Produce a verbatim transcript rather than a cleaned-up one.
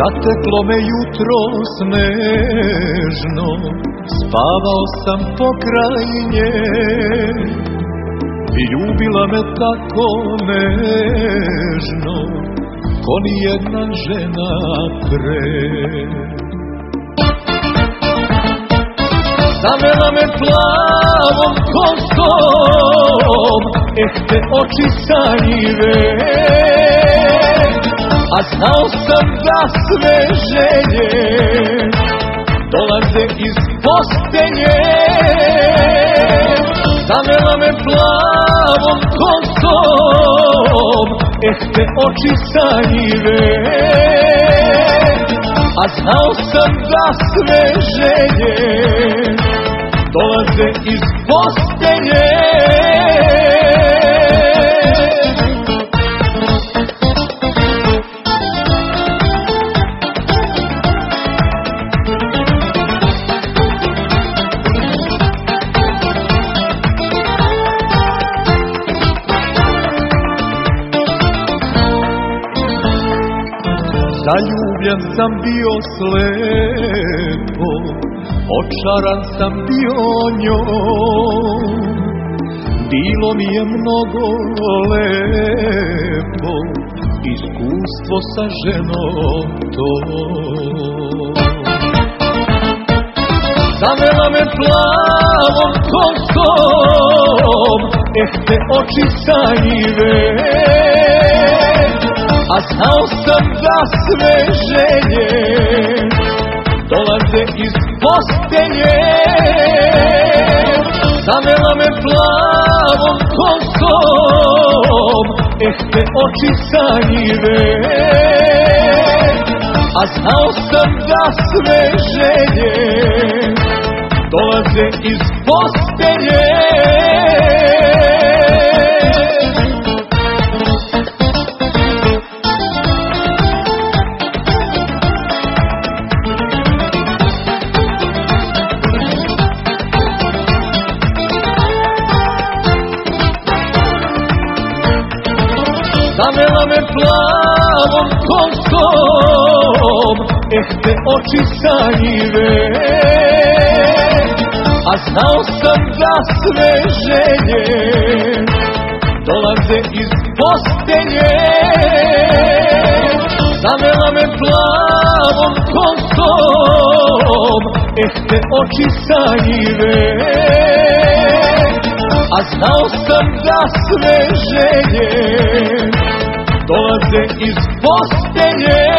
Zateklo me jutro snežno, spavao sam pokraj nje i ljubila me tako nežno, ko nijedna žena pre. Zavela me plavom kosom, eh te oči sanjive, a znao sam da sve želje dolaze iz postelje. Zavela me plavom kosom, eh te oči sanjive, a znao sam da sve želje dolaze iz postelje. Zaljubljen sam bio slepo, očaran sam bio njom, bilo mi je mnogo lepo, iskustvo sa ženom tom. Zavela me plavom kosom, eh te oči sanjive, a znao sam da sve želje dolaze iz postelje. Zavela me plavom kosom, eh te oči sanjive, a znao sam da sve želje dolaze iz postelje. Zavela me plavom kosom, eh te oči sanjive, a znao sam da sve želje dolaze iz postelje. Zavela me plavom kosom, eh te oči sanjive, a znao sam da sve želje dolaze iz postelje.